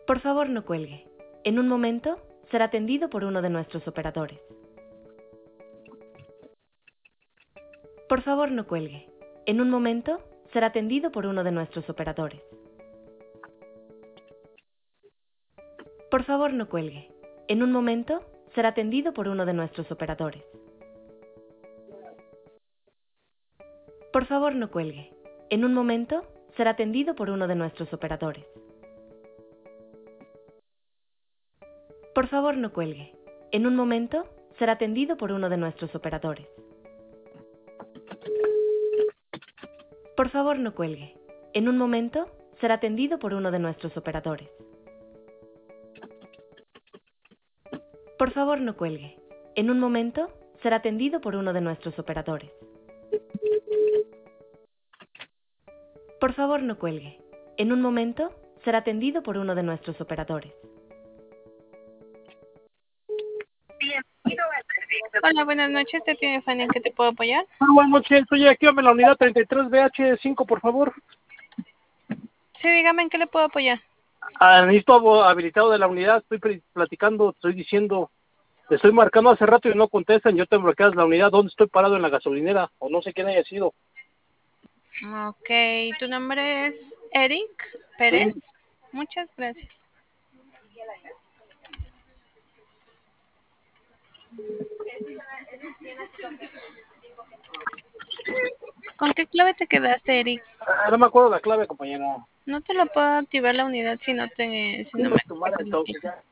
Por favor, no cuelgue. En un momento será atendido por uno de nuestros operadores. Por favor, no cuelgue. En un momento será atendido por uno de nuestros operadores. Por favor, no cuelgue. En un momento será atendido por uno de nuestros operadores. Por favor, no cuelgue. En un momento será atendido por uno de nuestros operadores. Por favor, no cuelgue. En un momento será atendido por uno de nuestros operadores. Por favor, no cuelgue. En un momento será atendido por uno de nuestros operadores. Por favor, no cuelgue. En un momento será atendido por uno de nuestros operadores. Por favor, no cuelgue. En un momento será atendido por uno de nuestros operadores. Hola, buenas noches. ¿Te tiene Fanny en qué te puedo apoyar? Buenas noches, estoy aquí en la unidad 33BH5, por favor. Sí, dígame en qué le puedo apoyar. Necesito habilitado de la unidad, estoy platicando, estoy diciendo, te estoy marcando hace rato y no contestan, yo te bloqueas la unidad, ¿dónde estoy parado en la gasolinera? O no sé quién haya sido. Ok, ¿tu nombre es Eric Pérez? Sí. Muchas gracias. ¿Con qué clave te quedaste, Eric? No me acuerdo la clave, compañero. No te lo puedo activar la unidad si no me Tu madre, entonces, especificas. ya.